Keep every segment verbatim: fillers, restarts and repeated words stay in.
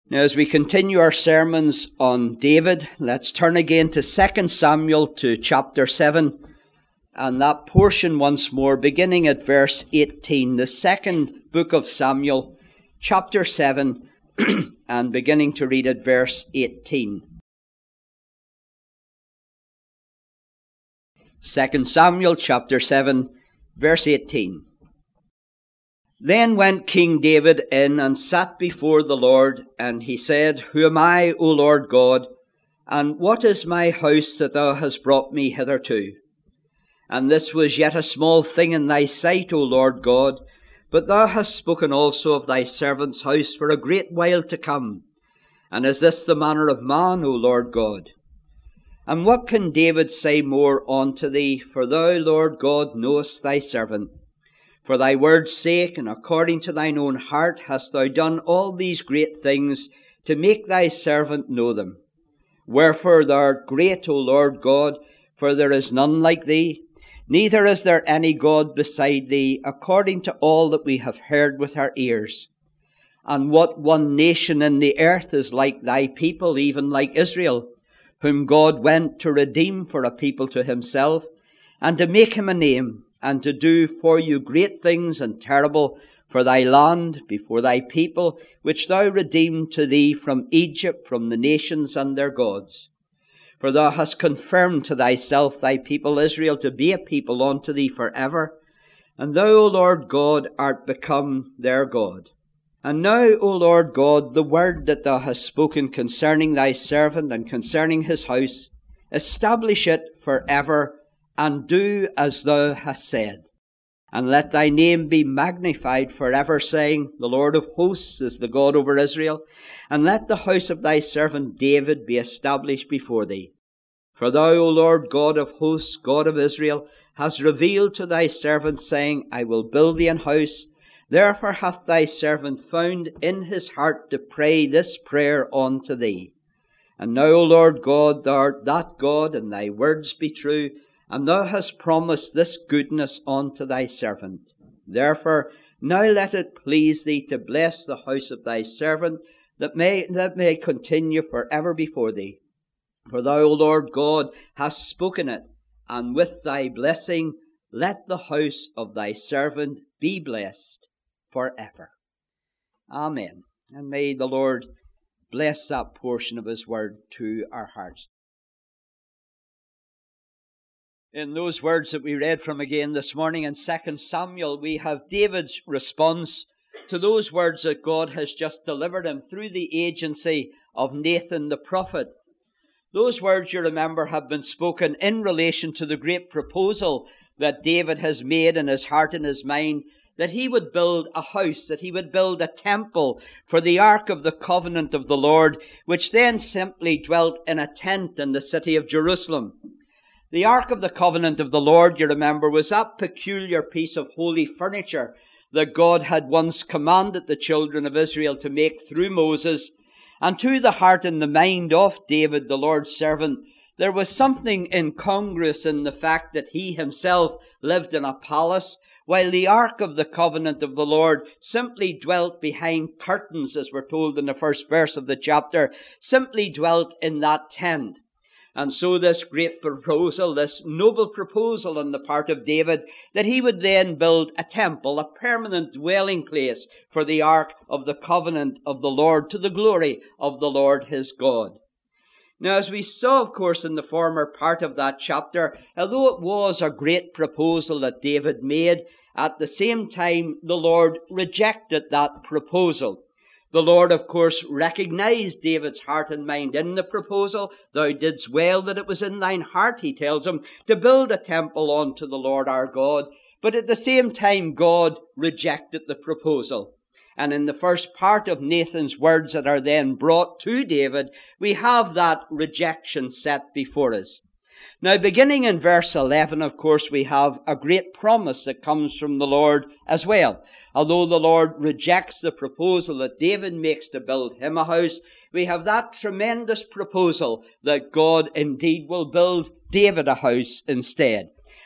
Now, as we continue our sermons on David, let's turn again to Second Samuel to chapter seven, and that portion once more, beginning at verse eighteen. The second book of Samuel, chapter seven, and beginning to read at verse eighteen. Second Samuel, chapter seven, verse eighteen. Then went King David in and sat before the Lord, and he said, Who am I, O Lord God, and what is my house that thou hast brought me hitherto? And this was yet a small thing in thy sight, O Lord God, but thou hast spoken also of thy servant's house for a great while to come. And is this the manner of man, O Lord God? And what can David say more unto thee? For thou, Lord God, knowest thy servant. For thy word's sake, and according to thine own heart, hast thou done all these great things to make thy servant know them. Wherefore thou art great, O Lord God, for there is none like thee, neither is there any God beside thee, according to all that we have heard with our ears. And what one nation in the earth is like thy people, even like Israel, whom God went to redeem for a people to himself, and to make him a name, and to do for you great things and terrible for thy land before thy people, which thou redeemed to thee from Egypt, from the nations and their gods. For thou hast confirmed to thyself thy people Israel to be a people unto thee for ever, and thou, O Lord God, art become their God. And now, O Lord God, the word that thou hast spoken concerning thy servant and concerning his house, establish it for ever, and do as thou hast said. And let thy name be magnified forever, saying, The Lord of hosts is the God over Israel. And let the house of thy servant David be established before thee. For thou, O Lord God of hosts, God of Israel, hast revealed to thy servant, saying, I will build thee an house. Therefore hath thy servant found in his heart to pray this prayer unto thee. And now, O Lord God, thou art that God, and thy words be true, and thou hast promised this goodness unto thy servant. Therefore, now let it please thee to bless the house of thy servant, that may, that may continue for ever before thee. For thou, O Lord God, hast spoken it, and with thy blessing let the house of thy servant be blessed for ever. Amen. And may the Lord bless that portion of his word to our hearts. In those words that we read from again this morning in Second Samuel, we have David's response to those words that God has just delivered him through the agency of Nathan the prophet. Those words, you remember, have been spoken in relation to the great proposal that David has made in his heart and his mind, that he would build a house, that he would build a temple for the Ark of the Covenant of the Lord, which then simply dwelt in a tent in the city of Jerusalem. The Ark of the Covenant of the Lord, you remember, was that peculiar piece of holy furniture that God had once commanded the children of Israel to make through Moses. And to the heart and the mind of David, the Lord's servant, there was something incongruous in the fact that he himself lived in a palace, while the Ark of the Covenant of the Lord simply dwelt behind curtains, as we're told in the first verse of the chapter, simply dwelt in that tent. And so this great proposal, this noble proposal on the part of David, that he would then build a temple, a permanent dwelling place for the Ark of the Covenant of the Lord, to the glory of the Lord his God. Now, as we saw, of course, in the former part of that chapter, although it was a great proposal that David made, at the same time the Lord rejected that proposal. The Lord, of course, recognized David's heart and mind in the proposal. Thou didst well that it was in thine heart, he tells him, to build a temple unto the Lord our God. But at the same time, God rejected the proposal. And in the first part of Nathan's words that are then brought to David, we have that rejection set before us. Now, beginning in verse eleven, of course, we have a great promise that comes from the Lord as well. Although the Lord rejects the proposal that David makes to build him a house, we have that tremendous proposal that God indeed will build David a house instead.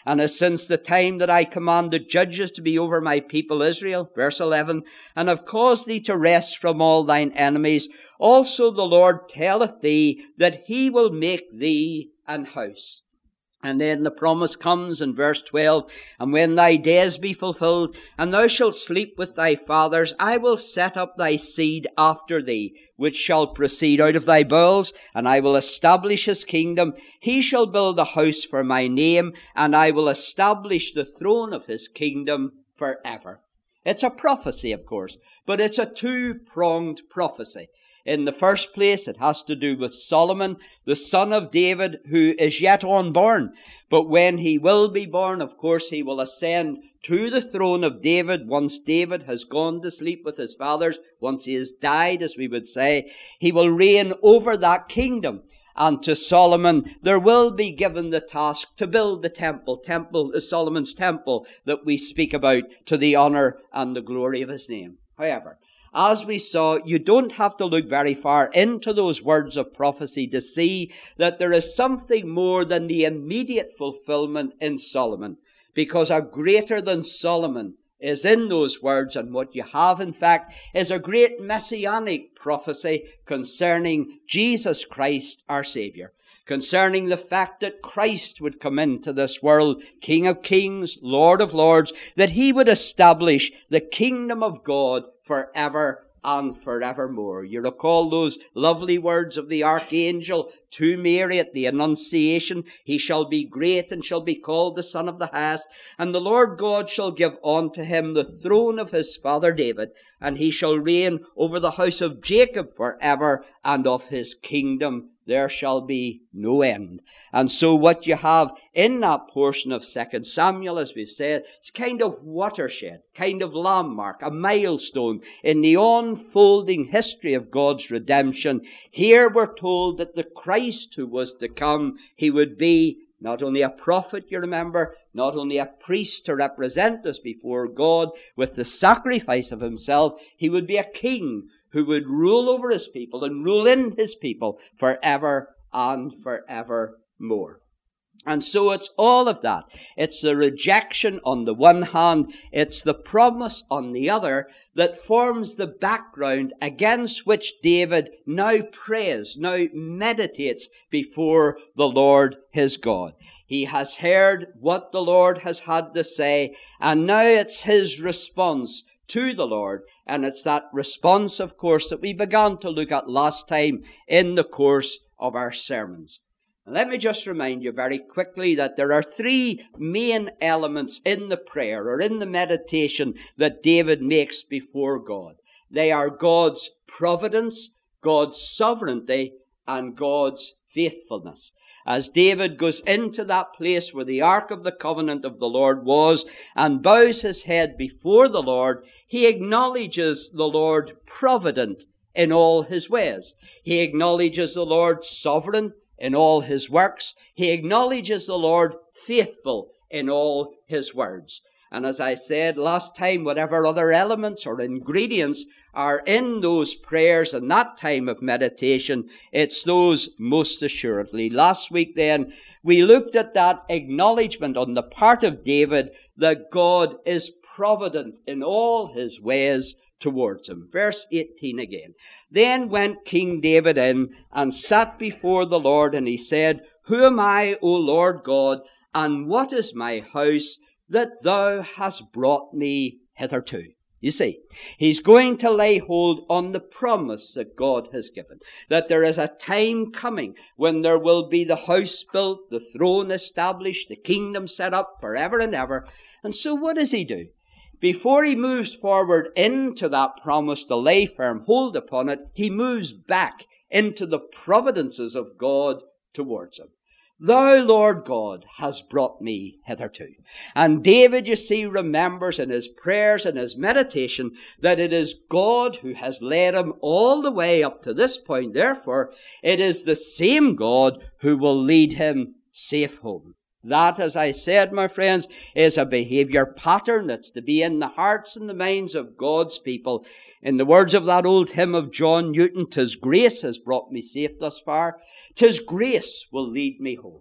and as since the time that I commanded judges to be over my people Israel, verse eleven, and have caused thee to rest from all thine enemies, also the Lord telleth thee that he will make thee an house. And then the promise comes in verse twelve, and when thy days be fulfilled, and thou shalt sleep with thy fathers, I will set up thy seed after thee, which shall proceed out of thy bowels, and I will establish his kingdom. He shall build a house for my name, and I will establish the throne of his kingdom forever. It's a prophecy, of course, but it's a two-pronged prophecy. In the first place, it has to do with Solomon, the son of David, who is yet unborn. But when he will be born, of course, he will ascend to the throne of David once David has gone to sleep with his fathers, once he has died, as we would say. He will reign over that kingdom. And to Solomon, there will be given the task to build the temple, temple, Solomon's temple that we speak about, to the honor and the glory of his name. However, as we saw, you don't have to look very far into those words of prophecy to see that there is something more than the immediate fulfillment in Solomon, because a greater than Solomon is in those words, and what you have, in fact, is a great messianic prophecy concerning Jesus Christ, our Savior, concerning the fact that Christ would come into this world, King of kings, Lord of lords, that he would establish the kingdom of God forever and forevermore. You recall those lovely words of the archangel to Mary at the Annunciation. He shall be great and shall be called the Son of the Highest, and the Lord God shall give unto him the throne of his father David, and he shall reign over the house of Jacob forever, and of his kingdom there shall be no end. And so what you have in that portion of Second Samuel, as we've said, is kind of watershed, kind of landmark, a milestone in the unfolding history of God's redemption. Here we're told that the Christ who was to come, he would be not only a prophet, you remember, not only a priest to represent us before God with the sacrifice of himself, he would be a king who would rule over his people and rule in his people forever and forevermore. And so it's all of that. It's the rejection on the one hand, it's the promise on the other that forms the background against which David now prays, now meditates before the Lord his God. He has heard what the Lord has had to say, and now it's his response to the Lord. And it's that response, of course, that we began to look at last time in the course of our sermons. And let me just remind you very quickly that there are three main elements in the prayer or in the meditation that David makes before God. They are God's providence, God's sovereignty, and God's faithfulness. As David goes into that place where the Ark of the Covenant of the Lord was and bows his head before the Lord, he acknowledges the Lord provident in all his ways. He acknowledges the Lord sovereign in all his works. He acknowledges the Lord faithful in all his words. And as I said last time, whatever other elements or ingredients are in those prayers and that time of meditation, it's those most assuredly. Last week then, we looked at that acknowledgement on the part of David that God is provident in all his ways towards him. Verse eighteen again. Then went King David in and sat before the Lord, and he said, Who am I, O Lord God, and what is my house that thou hast brought me hitherto? You see, he's going to lay hold on the promise that God has given, that there is a time coming when there will be the house built, the throne established, the kingdom set up forever and ever. And so what does he do? Before he moves forward into that promise to lay firm hold upon it, he moves back into the providences of God towards him. Thou, Lord God, hast brought me hitherto. And David, you see, remembers in his prayers and his meditation that it is God who has led him all the way up to this point. Therefore, it is the same God who will lead him safe home. That, as I said, my friends, is a behavior pattern that's to be in the hearts and the minds of God's people. In the words of that old hymn of John Newton, "'Tis grace has brought me safe thus far. 'Tis grace will lead me home."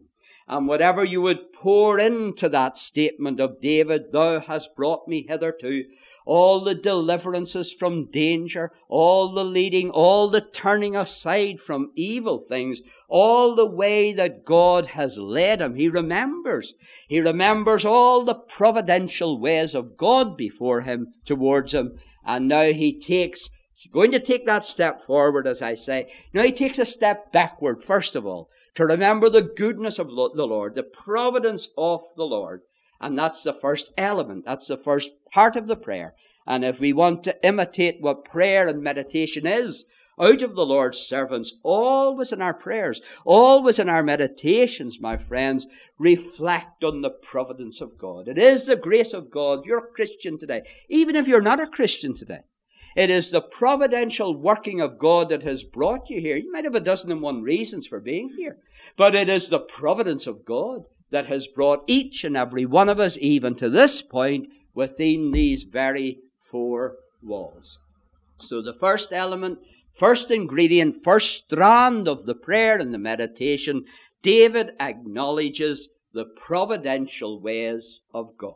And whatever you would pour into that statement of David, thou hast brought me hitherto, all the deliverances from danger, all the leading, all the turning aside from evil things, all the way that God has led him. He remembers. He remembers all the providential ways of God before him, towards him. And now he takes, he's going to take that step forward, as I say. Now he takes a step backward, first of all, to remember the goodness of the Lord, the providence of the Lord. And that's the first element. That's the first part of the prayer. And if we want to imitate what prayer and meditation is out of the Lord's servants, always in our prayers, always in our meditations, my friends, reflect on the providence of God. It is the grace of God. If you're a Christian today, even if you're not a Christian today, it is the providential working of God that has brought you here. You might have a dozen and one reasons for being here, but it is the providence of God that has brought each and every one of us even to this point within these very four walls. So the first element, first ingredient, first strand of the prayer and the meditation, David acknowledges the providential ways of God.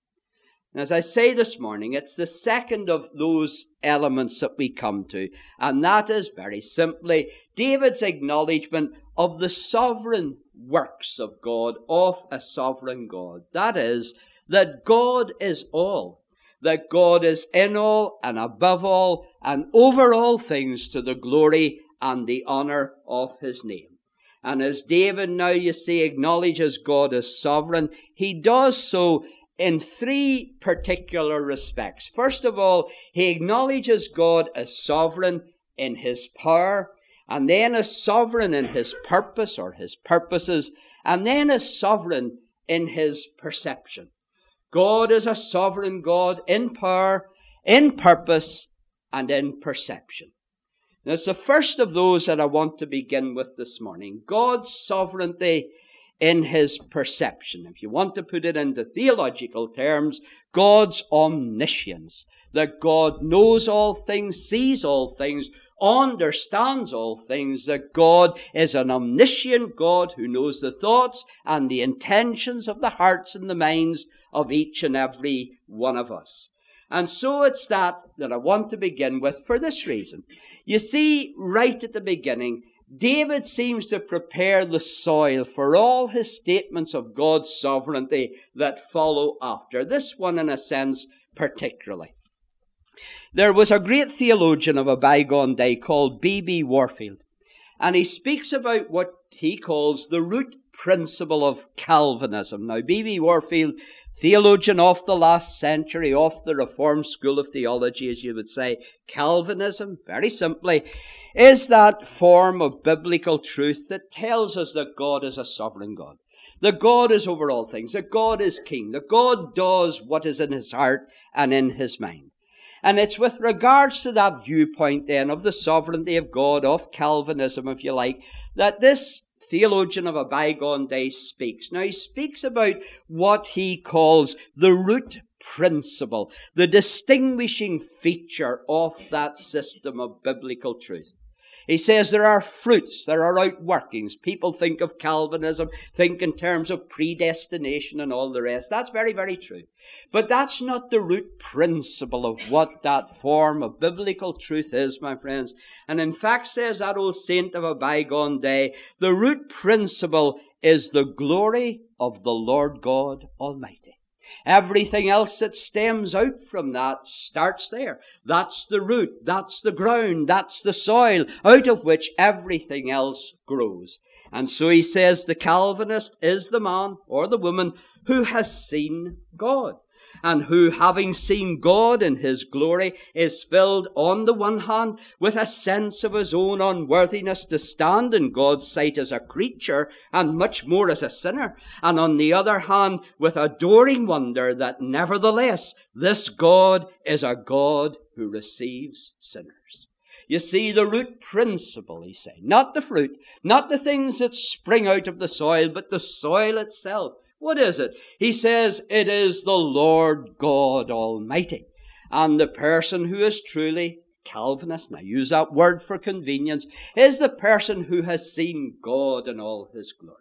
As I say this morning, it's the second of those elements that we come to, and that is very simply David's acknowledgement of the sovereign works of God, of a sovereign God. That is, that God is all, that God is in all and above all and over all things to the glory and the honor of his name. And as David now, you see, acknowledges God as sovereign, he does so in three particular respects. First of all, he acknowledges God as sovereign in his power, and then as sovereign in his purpose or his purposes, and then as sovereign in his perception. God is a sovereign God in power, in purpose, and in perception. Now, it's the first of those that I want to begin with this morning. God's sovereignty in his perception. If you want to put it into theological terms, God's omniscience. That God knows all things, sees all things, understands all things. That God is an omniscient God who knows the thoughts and the intentions of the hearts and the minds of each and every one of us. And so it's that that I want to begin with for this reason. You see, right at the beginning, David seems to prepare the soil for all his statements of God's sovereignty that follow after. This one, in a sense, particularly. There was a great theologian of a bygone day called B B Warfield, and he speaks about what he calls the root principle of Calvinism. Now, B B Warfield, theologian of the last century, of the Reformed school of theology, as you would say, Calvinism, very simply, is that form of biblical truth that tells us that God is a sovereign God, that God is over all things, that God is king, that God does what is in his heart and in his mind. And it's with regards to that viewpoint then of the sovereignty of God, of Calvinism, if you like, that this theologian of a bygone day speaks. Now, he speaks about what he calls the root principle, the distinguishing feature of that system of biblical truth. He says there are fruits, there are outworkings. People think of Calvinism, think in terms of predestination and all the rest. That's very, very true. But that's not the root principle of what that form of biblical truth is, my friends. And in fact, says that old saint of a bygone day, the root principle is the glory of the Lord God Almighty. Everything else that stems out from that starts there. That's the root, that's the ground, that's the soil out of which everything else grows. And so he says the Calvinist is the man or the woman who has seen God, and who, having seen God in his glory, is filled on the one hand with a sense of his own unworthiness to stand in God's sight as a creature and much more as a sinner, and on the other hand with adoring wonder that nevertheless this God is a God who receives sinners. You see, the root principle, he's saying, not the fruit, not the things that spring out of the soil, but the soil itself. What is it? He says it is the Lord God Almighty. And the person who is truly Calvinist, and I use that word for convenience, is the person who has seen God in all his glory.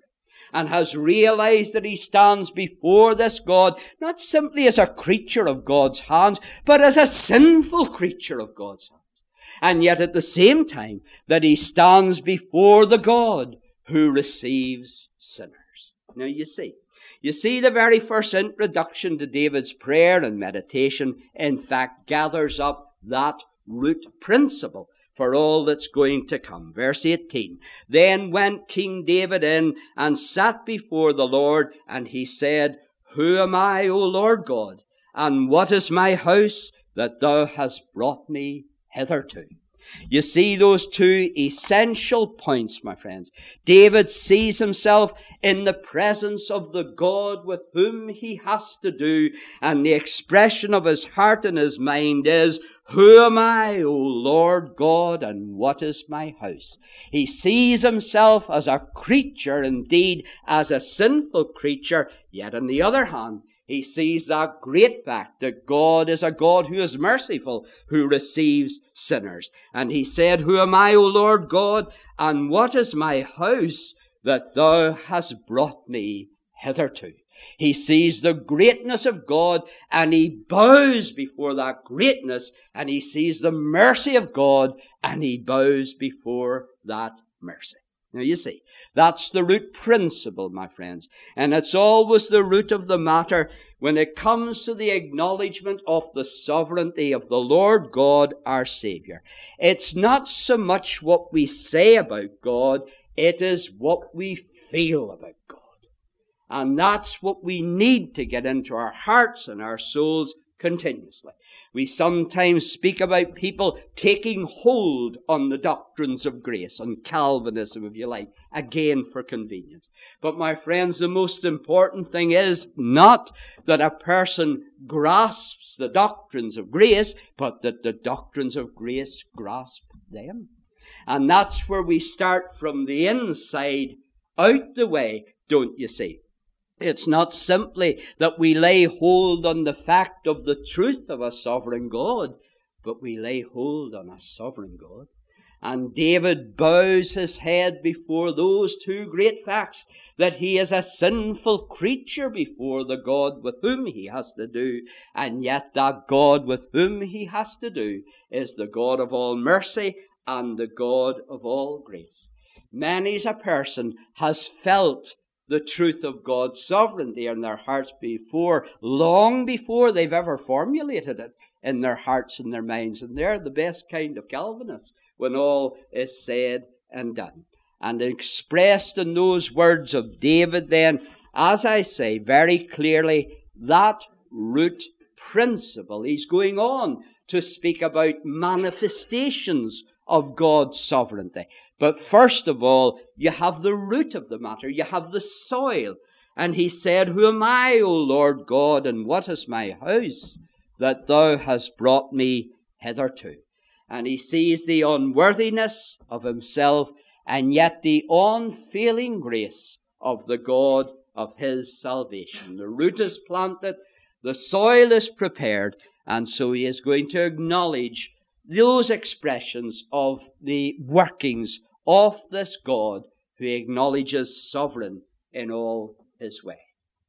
and has realized that he stands before this God, not simply as a creature of God's hands, but as a sinful creature of God's hands. And yet at the same time that he stands before the God who receives sinners. Now you see, you see the very first introduction to David's prayer and meditation, in fact, gathers up that root principle for all that's going to come. Verse eighteen. Then went King David in and sat before the Lord, and he said, Who am I, O Lord God? And what is my house that thou hast brought me hitherto? You see those two essential points, my friends. David sees himself in the presence of the God with whom he has to do, and the expression of his heart and his mind is, Who am I, O Lord God, and what is my house? He sees himself as a creature, indeed as a sinful creature, yet on the other hand, he sees that great fact that God is a God who is merciful, who receives sinners. And he said, Who am I, O Lord God, and what is my house that thou hast brought me hitherto? He sees the greatness of God, and he bows before that greatness, and he sees the mercy of God, and he bows before that mercy. Now you see, that's the root principle, my friends. And it's always the root of the matter when it comes to the acknowledgement of the sovereignty of the Lord God, our Savior. It's not so much what we say about God, it is what we feel about God. And that's what we need to get into our hearts and our souls continuously. We sometimes speak about people taking hold on the doctrines of grace, on Calvinism, if you like, again for convenience. But my friends, the most important thing is not that a person grasps the doctrines of grace, but that the doctrines of grace grasp them. And that's where we start from the inside out the way, don't you see? It's not simply that we lay hold on the fact of the truth of a sovereign God, but we lay hold on a sovereign God. And David bows his head before those two great facts, that he is a sinful creature before the God with whom he has to do, and yet that God with whom he has to do is the God of all mercy and the God of all grace. Many's a person has felt the truth of God's sovereignty in their hearts before, long before they've ever formulated it in their hearts and their minds. And they're the best kind of Calvinists when all is said and done. And expressed in those words of David then, as I say very clearly, that root principle. He's going on to speak about manifestations of God's sovereignty. But first of all, you have the root of the matter. You have the soil. And he said, Who am I, O Lord God, and what is my house that thou hast brought me hitherto? And he sees the unworthiness of himself, and yet the unfailing grace of the God of his salvation. The root is planted, the soil is prepared, and so he is going to acknowledge those expressions of the workings of this God who acknowledges sovereign in all his way.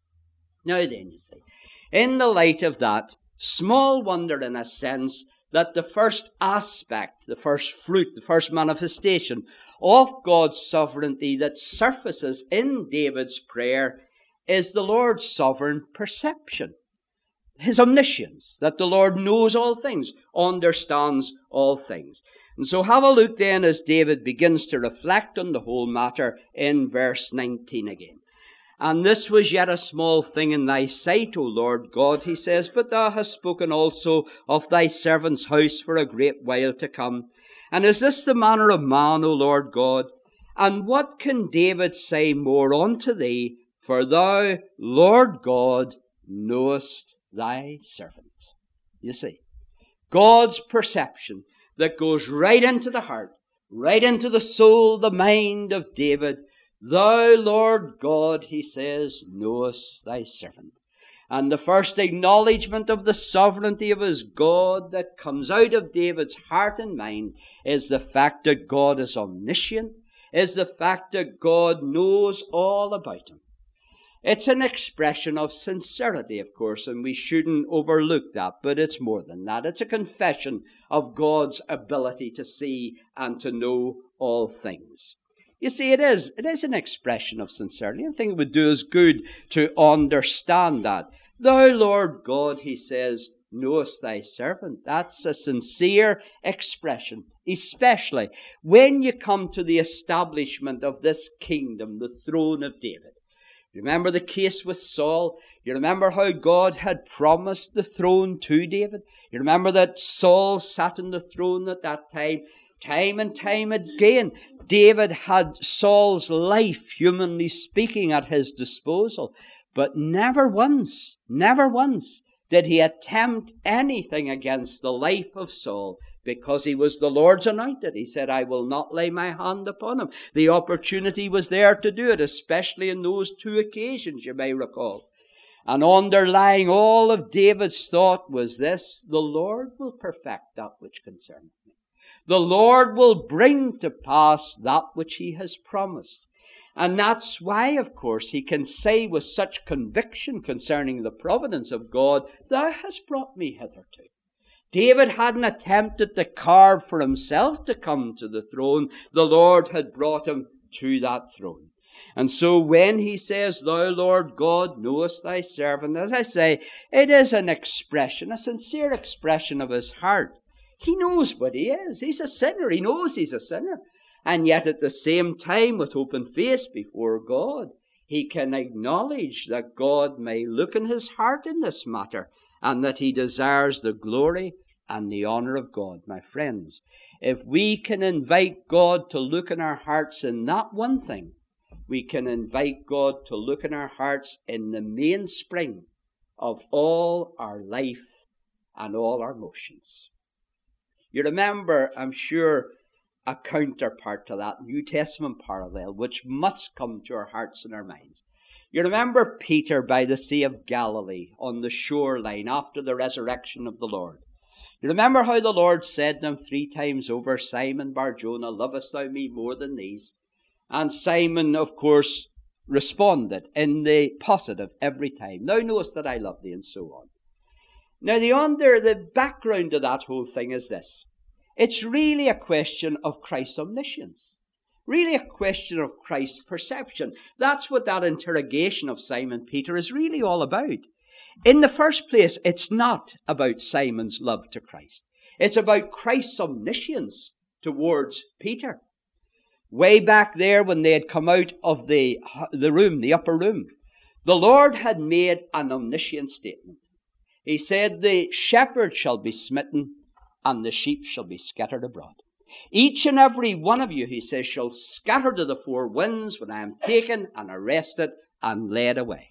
Now then, you see, in the light of that, small wonder in a sense that the first aspect, the first fruit, the first manifestation of God's sovereignty that surfaces in David's prayer is the Lord's sovereign perception. His omniscience, that the Lord knows all things, understands all things. And so have a look then as David begins to reflect on the whole matter in verse nineteen again. And this was yet a small thing in thy sight, O Lord God, he says, but thou hast spoken also of thy servant's house for a great while to come. And is this the manner of man, O Lord God? And what can David say more unto thee? For thou, Lord God, knowest thy servant. You see, God's perception that goes right into the heart, right into the soul, the mind of David. Thou, Lord God, he says, knowest thy servant. And the first acknowledgement of the sovereignty of his God that comes out of David's heart and mind is the fact that God is omniscient, is the fact that God knows all about him. It's an expression of sincerity, of course, and we shouldn't overlook that, but it's more than that. It's a confession of God's ability to see and to know all things. You see, it is, it is an expression of sincerity. I think it would do us good to understand that. Thou, Lord God, he says, knowest thy servant. That's a sincere expression, especially when you come to the establishment of this kingdom, the throne of David. Remember the case with Saul? You remember how God had promised the throne to David? You remember that Saul sat on the throne at that time? Time and time again, David had Saul's life, humanly speaking, at his disposal. But never once, never once did he attempt anything against the life of Saul, because he was the Lord's anointed. He said, I will not lay my hand upon him. The opportunity was there to do it, especially in those two occasions, you may recall. And underlying all of David's thought was this: the Lord will perfect that which concerneth me. The Lord will bring to pass that which he has promised. And that's why, of course, he can say with such conviction concerning the providence of God, Thou hast brought me hitherto. David hadn't attempted to carve for himself to come to the throne. The Lord had brought him to that throne. And so when he says, Thou, Lord God, knowest thy servant, as I say, it is an expression, a sincere expression of his heart. He knows what he is. He's a sinner. He knows he's a sinner. And yet at the same time, with open face before God, he can acknowledge that God may look in his heart in this matter, and that he desires the glory and the honor of God. My friends, if we can invite God to look in our hearts in that one thing, we can invite God to look in our hearts in the mainspring of all our life and all our motions. You remember, I'm sure, a counterpart to that New Testament parallel, which must come to our hearts and our minds. You remember Peter by the Sea of Galilee on the shoreline after the resurrection of the Lord. You remember how the Lord said to him three times over, Simon Bar-Jonah, lovest thou me more than these? And Simon, of course, responded in the positive every time. Thou knowest that I love thee, and so on. Now, the under, the background to that whole thing is this. It's really a question of Christ's omniscience. Really a question of Christ's perception. That's what that interrogation of Simon Peter is really all about. In the first place, it's not about Simon's love to Christ. It's about Christ's omniscience towards Peter. Way back there when they had come out of the, the room, the upper room, the Lord had made an omniscient statement. He said, the shepherd shall be smitten, and the sheep shall be scattered abroad. Each and every one of you, he says, shall scatter to the four winds when I am taken and arrested and led away.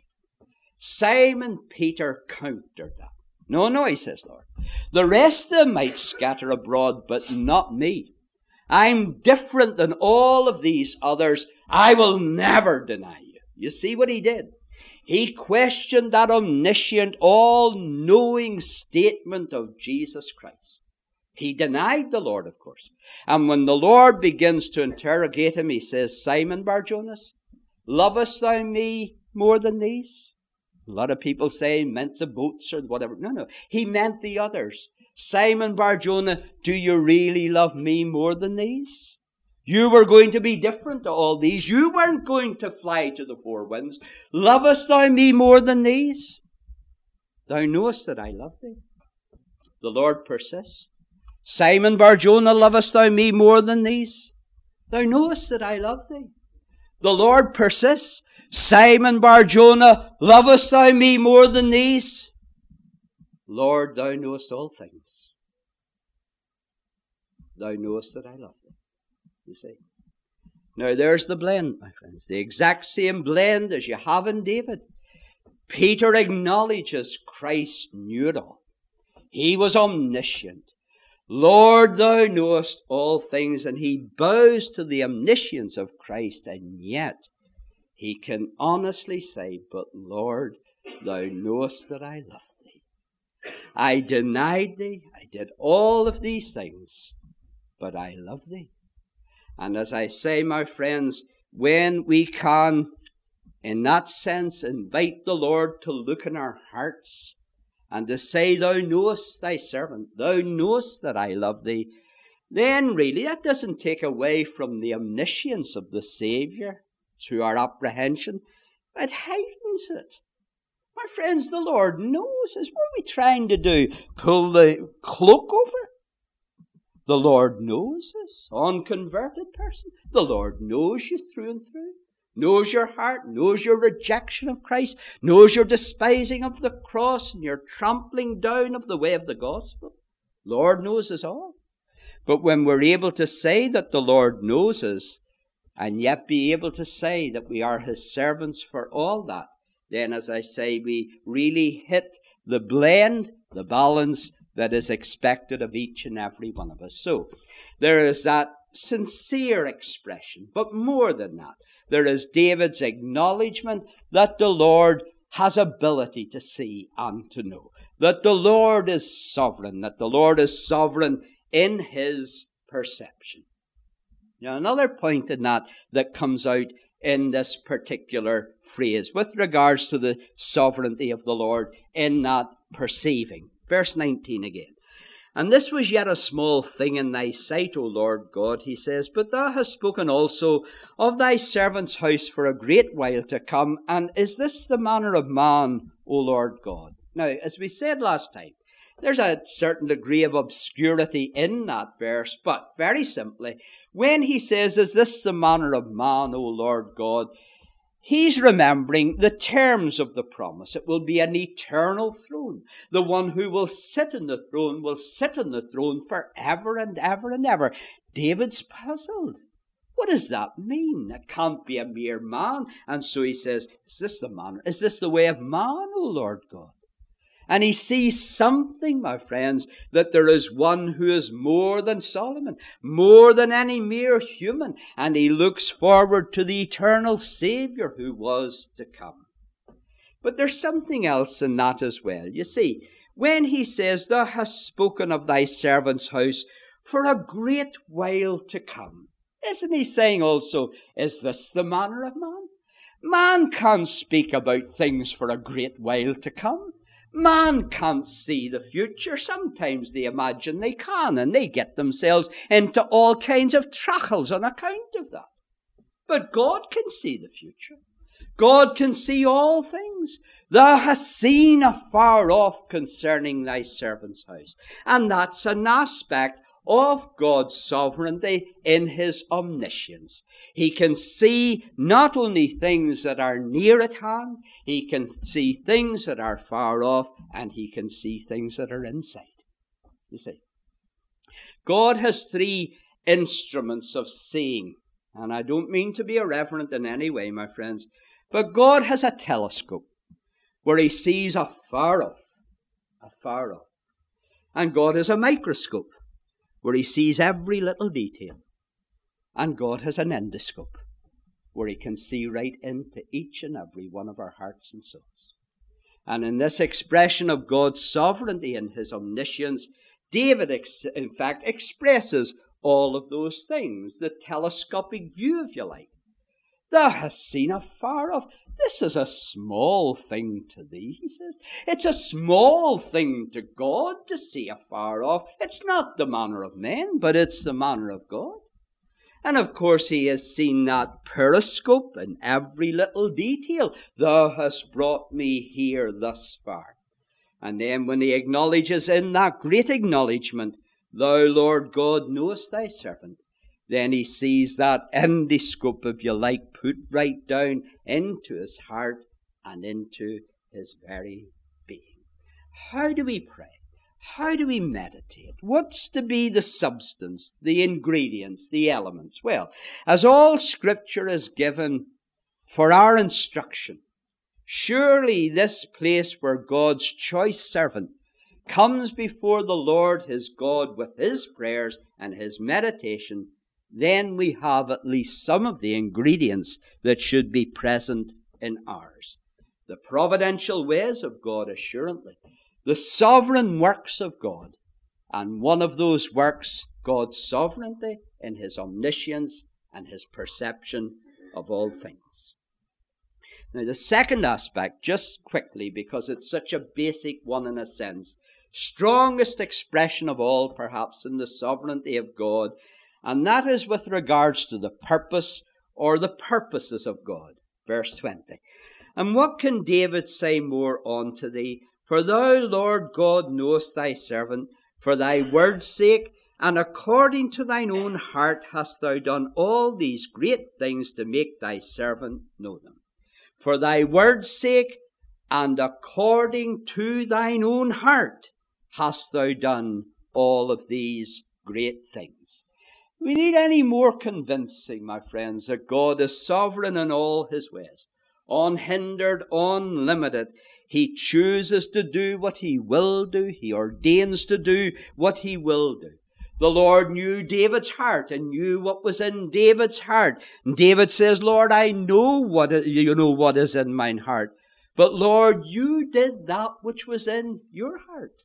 Simon Peter countered that. No, no, he says, Lord. The rest of them might scatter abroad, but not me. I'm different than all of these others. I will never deny you. You see what he did? He questioned that omniscient, all-knowing statement of Jesus Christ. He denied the Lord, of course. And when the Lord begins to interrogate him, he says, Simon Bar-Jonah, lovest thou me more than these? A lot of people say he meant the boats or whatever. No, no. He meant the others. Simon Bar-Jonah, do you really love me more than these? You were going to be different to all these. You weren't going to fly to the four winds. Lovest thou me more than these? Thou knowest that I love thee. The Lord persists. Simon Bar-Jonah, lovest thou me more than these? Thou knowest that I love thee. The Lord persists. Simon Bar-Jonah, lovest thou me more than these? Lord, thou knowest all things. Thou knowest that I love thee. You see. Now there's the blend, my friends. The exact same blend as you have in David. Peter acknowledges Christ knew it all. He was omniscient. Lord, thou knowest all things. And he bows to the omniscience of Christ. And yet he can honestly say, but Lord, thou knowest that I love thee. I denied thee. I did all of these things. But I love thee. And as I say, my friends, when we can, in that sense, invite the Lord to look in our hearts and to say, Thou knowest thy servant, Thou knowest that I love thee, then really that doesn't take away from the omniscience of the Saviour to our apprehension. It heightens it. My friends, the Lord knows us. What are we trying to do? Pull the cloak over? The Lord knows us. Unconverted person. The Lord knows you through and through. Knows your heart. Knows your rejection of Christ. Knows your despising of the cross and your trampling down of the way of the gospel. Lord knows us all. But when we're able to say that the Lord knows us, and yet be able to say that we are his servants for all that, then, as I say, we really hit the blend, the balance that is expected of each and every one of us. So, there is that sincere expression, but more than that, there is David's acknowledgement that the Lord has ability to see and to know, that the Lord is sovereign, that the Lord is sovereign in his perception. Now, another point in that that comes out in this particular phrase with regards to the sovereignty of the Lord in that perceiving. Verse nineteen again. And this was yet a small thing in thy sight, O Lord God, he says, but thou hast spoken also of thy servant's house for a great while to come. And is this the manner of man, O Lord God? Now, as we said last time, there's a certain degree of obscurity in that verse, but very simply, when he says, is this the manner of man, O Lord God, he's remembering the terms of the promise. It will be an eternal throne. The one who will sit on the throne will sit on the throne forever and ever and ever. David's puzzled. What does that mean? It can't be a mere man. And so he says, is this the manner? Is this the way of man, O Lord God? And he sees something, my friends, that there is one who is more than Solomon, more than any mere human. And he looks forward to the eternal Saviour who was to come. But there's something else in that as well. You see, when he says, thou hast spoken of thy servant's house for a great while to come, isn't he saying also, is this the manner of man? Man can't speak about things for a great while to come. Man can't see the future. Sometimes they imagine they can, and they get themselves into all kinds of trackles on account of that. But God can see the future. God can see all things. Thou hast seen afar off concerning thy servant's house. And that's an aspect of God's sovereignty in his omniscience. He can see not only things that are near at hand, he can see things that are far off, and he can see things that are inside. You see, God has three instruments of seeing, and I don't mean to be irreverent in any way, my friends, but God has a telescope where he sees afar off, afar off. And God has a microscope where he sees every little detail. And God has an endoscope where he can see right into each and every one of our hearts and souls. And in this expression of God's sovereignty and his omniscience, David, ex- in fact, expresses all of those things, the telescopic view, if you like. Thou hast seen afar off. This is a small thing to thee, he says. It's a small thing to God to see afar off. It's not the manner of men, but it's the manner of God. And of course he has seen that periscope in every little detail. Thou hast brought me here thus far. And then when he acknowledges in that great acknowledgement, thou, Lord God, knowest thy servant, then he sees that endoscope, if you like, put right down into his heart and into his very being. How do we pray? How do we meditate? What's to be the substance, the ingredients, the elements? Well, as all Scripture is given for our instruction, surely this place where God's choice servant comes before the Lord his God with his prayers and his meditation, then we have at least some of the ingredients that should be present in ours. The providential ways of God, assuredly. The sovereign works of God. And one of those works, God's sovereignty in his omniscience and his perception of all things. Now, the second aspect, just quickly, because it's such a basic one in a sense, strongest expression of all, perhaps, in the sovereignty of God, and that is with regards to the purpose or the purposes of God. Verse twenty. And what can David say more unto thee? For thou, Lord God, knowest thy servant, for thy word's sake, and according to thine own heart hast thou done all these great things to make thy servant know them. For thy word's sake, and according to thine own heart hast thou done all of these great things. We need any more convincing, my friends, that God is sovereign in all his ways, unhindered, unlimited. He chooses to do what he will do. He ordains to do what he will do. The Lord knew David's heart and knew what was in David's heart. And David says, Lord, I know what, you know what is in mine heart. But Lord, you did that which was in your heart.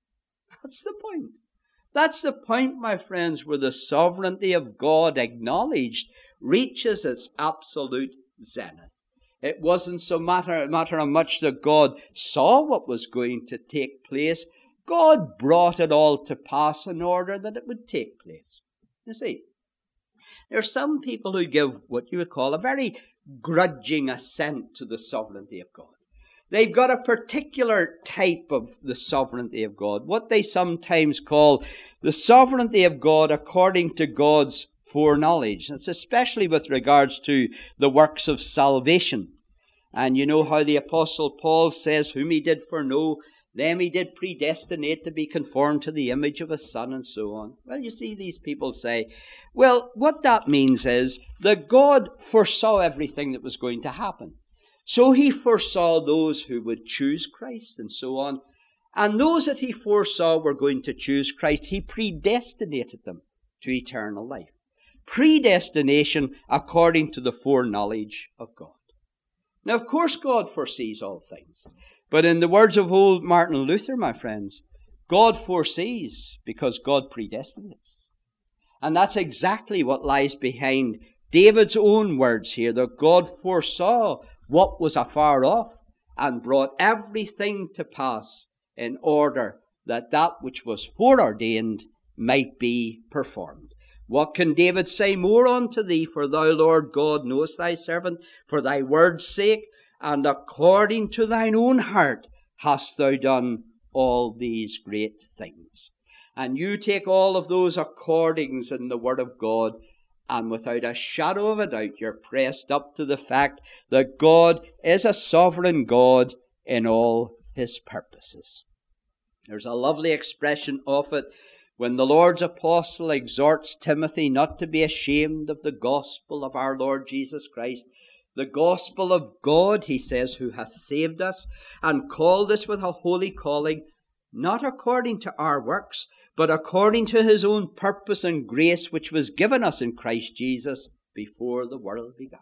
That's the point. That's the point, my friends, where the sovereignty of God acknowledged reaches its absolute zenith. It wasn't so matter, matter of much that God saw what was going to take place. God brought it all to pass in order that it would take place. You see, there are some people who give what you would call a very grudging assent to the sovereignty of God. They've got a particular type of the sovereignty of God, what they sometimes call the sovereignty of God according to God's foreknowledge. It's especially with regards to the works of salvation. And you know how the Apostle Paul says, whom he did foreknow, them he did predestinate to be conformed to the image of his Son, and so on. Well, you see, these people say, well, what that means is that God foresaw everything that was going to happen. So he foresaw those who would choose Christ, and so on. And those that he foresaw were going to choose Christ, he predestinated them to eternal life. Predestination according to the foreknowledge of God. Now, of course, God foresees all things. But in the words of old Martin Luther, my friends, God foresees because God predestinates. And that's exactly what lies behind David's own words here, that God foresaw what was afar off and brought everything to pass in order that that which was foreordained might be performed. What can David say more unto thee? For thou, Lord God, knowest thy servant, for thy word's sake, and according to thine own heart hast thou done all these great things. And you take all of those accordings in the word of God, and without a shadow of a doubt, you're pressed up to the fact that God is a sovereign God in all his purposes. There's a lovely expression of it when the Lord's apostle exhorts Timothy not to be ashamed of the gospel of our Lord Jesus Christ. The gospel of God, he says, who has saved us and called us with a holy calling, not according to our works, but according to his own purpose and grace, which was given us in Christ Jesus before the world began.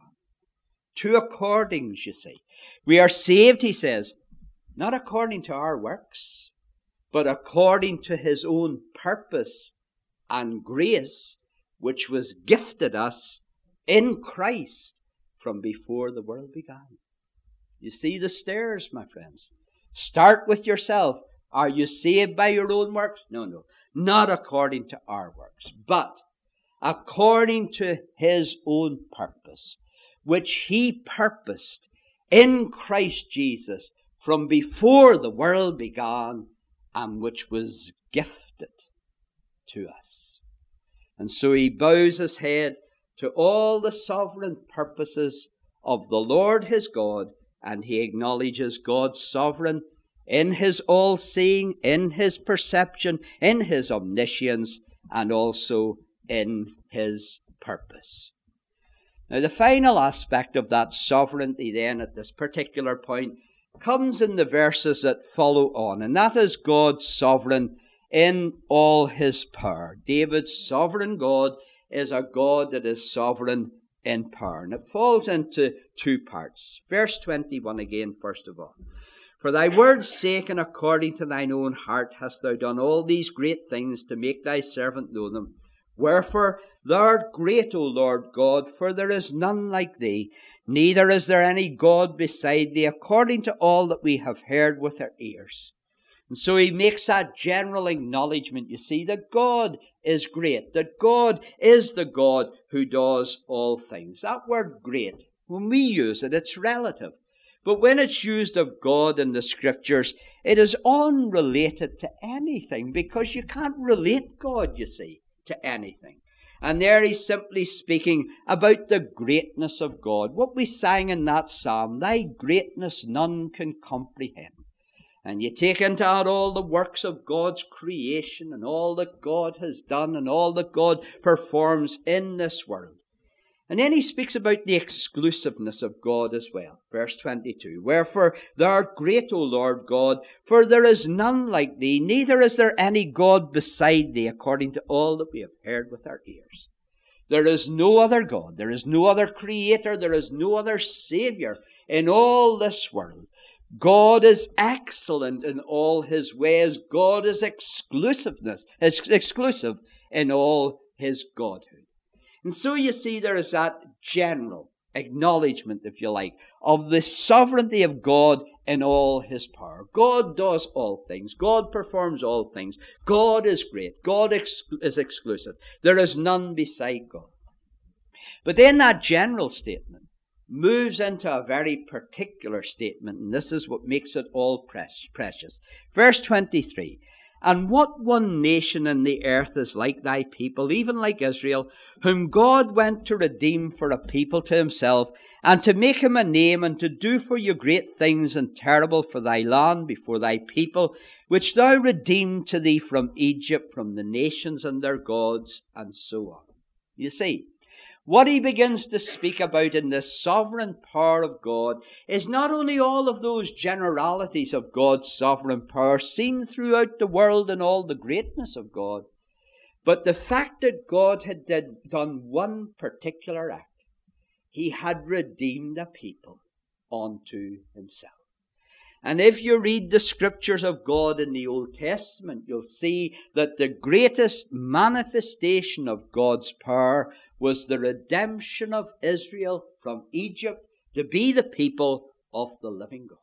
Two accordings, you see. We are saved, he says, not according to our works, but according to his own purpose and grace, which was gifted us in Christ from before the world began. You see the stairs, my friends. Start with yourself. Are you saved by your own works? No, no. Not according to our works, but according to his own purpose, which he purposed in Christ Jesus from before the world began, and which was gifted to us. And so he bows his head to all the sovereign purposes of the Lord his God, and he acknowledges God's sovereign in his all-seeing, in his perception, in his omniscience, and also in his purpose. Now, the final aspect of that sovereignty then at this particular point comes in the verses that follow on, and that is God's sovereign in all his power. David's sovereign God is a God that is sovereign in power. And it falls into two parts. Verse twenty-one again, first of all. For thy word's sake and according to thine own heart hast thou done all these great things to make thy servant know them. Wherefore thou art great, O Lord God, for there is none like thee, neither is there any God beside thee, according to all that we have heard with our ears. And so he makes that general acknowledgement, you see, that God is great, that God is the God who does all things. That word great, when we use it, it's relative. But when it's used of God in the Scriptures, it is unrelated to anything, because you can't relate God, you see, to anything. And there he's simply speaking about the greatness of God. What we sang in that psalm, thy greatness none can comprehend. And you take into it all the works of God's creation and all that God has done and all that God performs in this world. And then he speaks about the exclusiveness of God as well. Verse twenty-two, wherefore thou art great, O Lord God, for there is none like thee, neither is there any God beside thee, according to all that we have heard with our ears. There is no other God, there is no other creator, there is no other Savior in all this world. God is excellent in all his ways. God is exclusiveness, is exclusive in all his godhood. And so you see there is that general acknowledgement, if you like, of the sovereignty of God in all his power. God does all things. God performs all things. God is great. God ex- is exclusive. There is none beside God. But then that general statement moves into a very particular statement, and this is what makes it all precious. Verse twenty-three, and what one nation in the earth is like thy people, even like Israel, whom God went to redeem for a people to himself, and to make him a name, and to do for you great things and terrible for thy land before thy people, which thou redeemed to thee from Egypt, from the nations and their gods, and so on. You see, what he begins to speak about in this sovereign power of God is not only all of those generalities of God's sovereign power seen throughout the world and all the greatness of God, but the fact that God had did, done one particular act. He had redeemed a people unto himself. And if you read the scriptures of God in the Old Testament, you'll see that the greatest manifestation of God's power was the redemption of Israel from Egypt to be the people of the living God.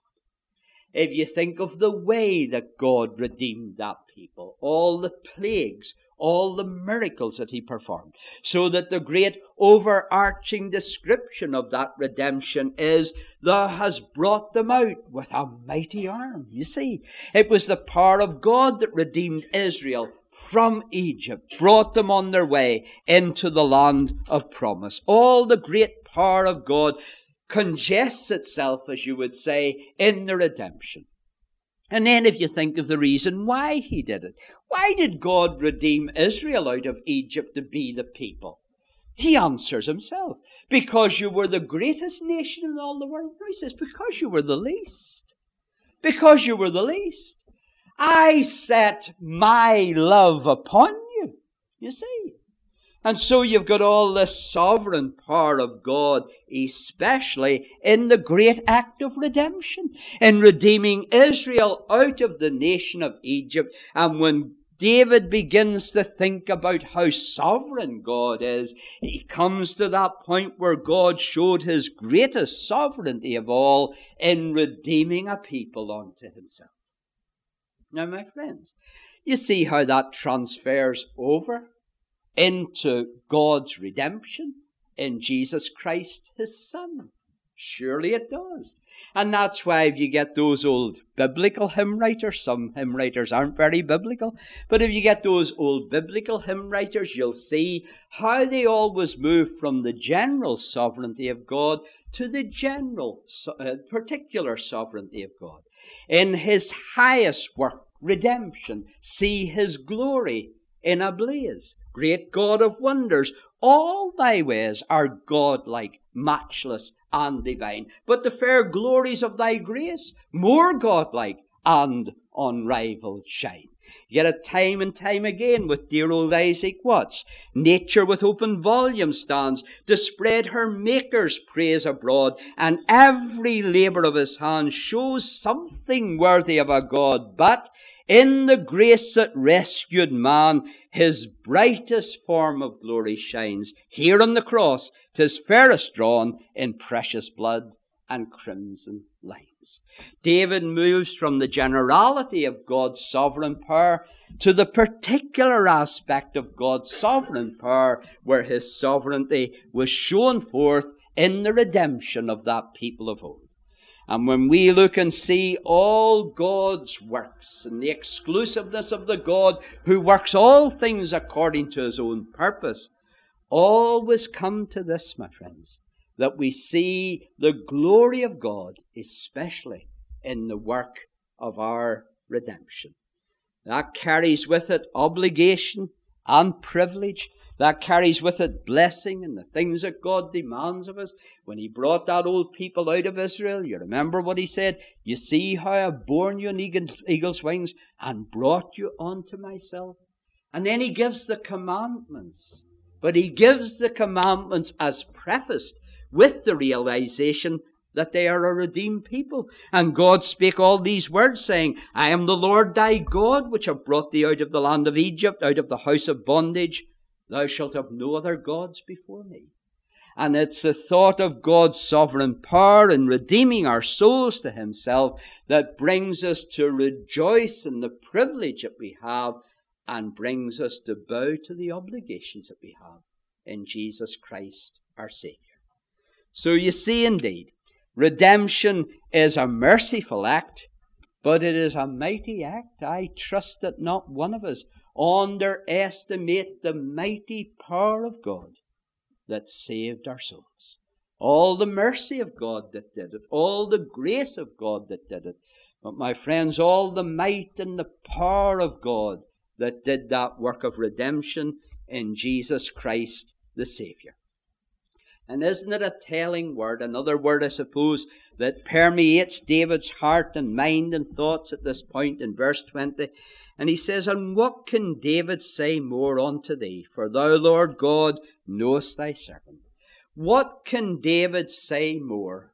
If you think of the way that God redeemed that people, all the plagues, all the miracles that he performed, so that the great overarching description of that redemption is, thou hast brought them out with a mighty arm. You see, it was the power of God that redeemed Israel from Egypt, brought them on their way into the land of promise. All the great power of God congests itself, as you would say, in the redemption. And then if you think of the reason why he did it, why did God redeem Israel out of Egypt to be the people? He answers himself, because you were the greatest nation in all the world. No, he says, because you were the least. Because you were the least. I set my love upon you, you see. And so you've got all this sovereign power of God, especially in the great act of redemption, in redeeming Israel out of the nation of Egypt. And when David begins to think about how sovereign God is, he comes to that point where God showed his greatest sovereignty of all in redeeming a people unto himself. Now, my friends, you see how that transfers over into God's redemption in Jesus Christ, his Son. Surely it does. And that's why if you get those old biblical hymn writers, some hymn writers aren't very biblical, but if you get those old biblical hymn writers, you'll see how they always move from the general sovereignty of God to the general, uh, particular sovereignty of God. In his highest work, redemption, see his glory in a blaze. Great God of wonders, all thy ways are godlike, matchless, and divine. But the fair glories of thy grace, more godlike and unrivaled shine. You get it time and time again with dear old Isaac Watts. Nature with open volume stands to spread her Maker's praise abroad, and every labour of his hands shows something worthy of a God. But In the grace that rescued man, his brightest form of glory shines. Here on the cross, 'tis fairest drawn in precious blood and crimson lines. David moves from the generality of God's sovereign power to the particular aspect of God's sovereign power, where his sovereignty was shown forth in the redemption of that people of old. And when we look and see all God's works and the exclusiveness of the God who works all things according to his own purpose, always come to this, my friends, that we see the glory of God, especially in the work of our redemption. That carries with it obligation and privilege. That carries with it blessing and the things that God demands of us. When he brought that old people out of Israel, you remember what he said? You see how I've borne you on eagle's wings and brought you unto myself. And then he gives the commandments. But he gives the commandments as prefaced with the realization that they are a redeemed people. And God spake all these words, saying, I am the Lord thy God, which have brought thee out of the land of Egypt, out of the house of bondage. Thou shalt have no other gods before me. And it's the thought of God's sovereign power in redeeming our souls to himself that brings us to rejoice in the privilege that we have and brings us to bow to the obligations that we have in Jesus Christ our Saviour. So you see, indeed, redemption is a merciful act, but it is a mighty act. I trust that not one of us underestimate the mighty power of God that saved our souls. All the mercy of God that did it, all the grace of God that did it. But my friends, all the might and the power of God that did that work of redemption in Jesus Christ the Saviour. And isn't it a telling word, another word, I suppose, that permeates David's heart and mind and thoughts at this point in verse twenty? And he says, And what can David say more unto thee? For thou, Lord God, knowest thy servant. What can David say more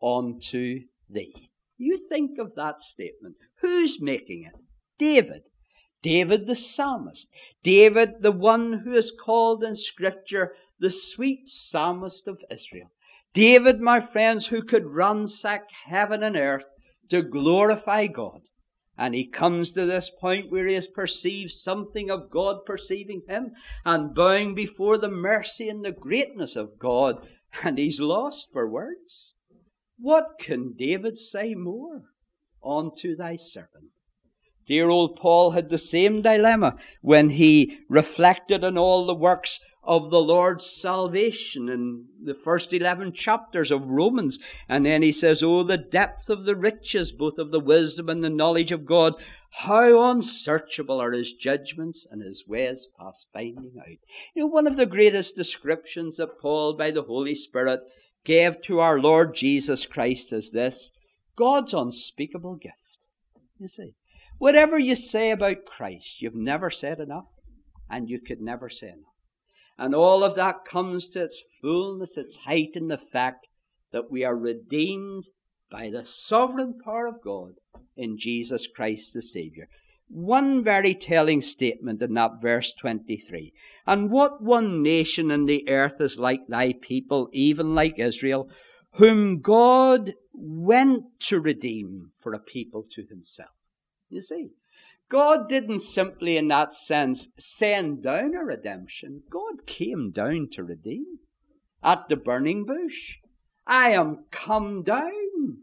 unto thee? You think of that statement. Who's making it? David. David the psalmist. David, the one who is called in Scripture the sweet psalmist of Israel. David, my friends, who could ransack heaven and earth to glorify God. And he comes to this point where he has perceived something of God perceiving him and bowing before the mercy and the greatness of God. And he's lost for words. What can David say more unto thy servant? Dear old Paul had the same dilemma when he reflected on all the works of the Lord's salvation in the first eleven chapters of Romans. And then he says, Oh, the depth of the riches, both of the wisdom and the knowledge of God. How unsearchable are his judgments and his ways past finding out. You know, one of the greatest descriptions that Paul, by the Holy Spirit, gave to our Lord Jesus Christ is this: God's unspeakable gift. You see, whatever you say about Christ, you've never said enough, and you could never say enough. And all of that comes to its fullness, its height in the fact that we are redeemed by the sovereign power of God in Jesus Christ the Saviour. One very telling statement in that verse twenty-three. And what one nation in the earth is like thy people, even like Israel, whom God went to redeem for a people to himself. You see, God didn't simply in that sense send down a redemption. God came down to redeem. At the burning bush, I am come down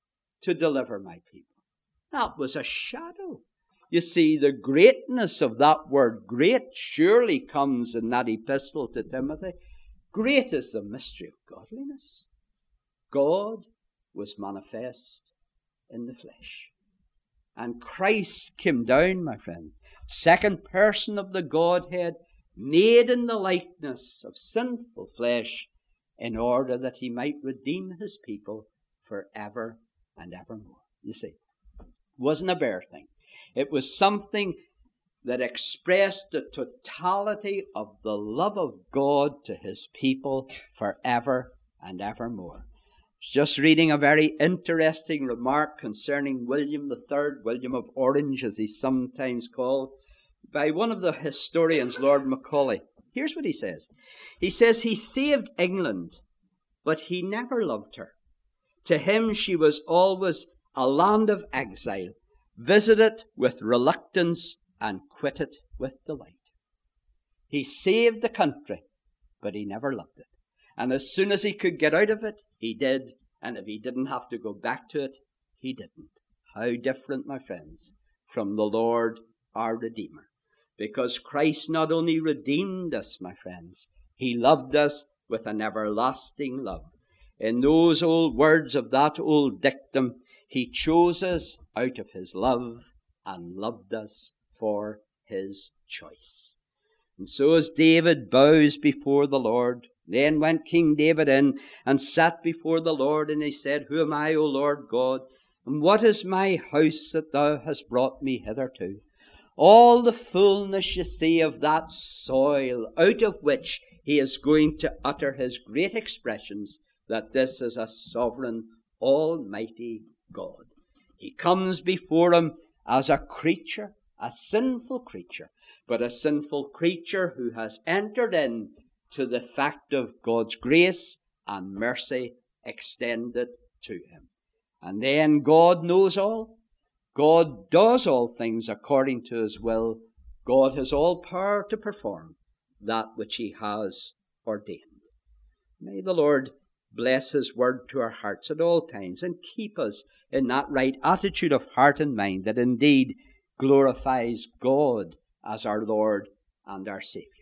to deliver my people. That was a shadow. You see, the greatness of that word great surely comes in that epistle to Timothy. Great is the mystery of godliness. God was manifest in the flesh. And Christ came down, my friend, second person of the Godhead, made in the likeness of sinful flesh, in order that he might redeem his people forever and evermore. You see, it wasn't a bare thing. It was something that expressed the totality of the love of God to his people forever and evermore. Just reading a very interesting remark concerning William the Third, William of Orange, as he's sometimes called, by one of the historians, Lord Macaulay. Here's what he says. He says, he saved England, but he never loved her. To him she was always a land of exile, visited with reluctance and quitted with delight. He saved the country, but he never loved it. And as soon as he could get out of it, he did. And if he didn't have to go back to it, he didn't. How different, my friends, from the Lord our Redeemer. Because Christ not only redeemed us, my friends, he loved us with an everlasting love. In those old words of that old dictum, he chose us out of his love and loved us for his choice. And so as David bows before the Lord, then went King David in and sat before the Lord, and he said, Who am I, O Lord God? And what is my house that thou hast brought me hitherto? All the fullness, you see, of that soil out of which he is going to utter his great expressions that this is a sovereign, almighty God. He comes before him as a creature, a sinful creature, but a sinful creature who has entered in to the fact of God's grace and mercy extended to him. And then God knows all. God does all things according to his will. God has all power to perform that which he has ordained. May the Lord bless his word to our hearts at all times and keep us in that right attitude of heart and mind that indeed glorifies God as our Lord and our Savior.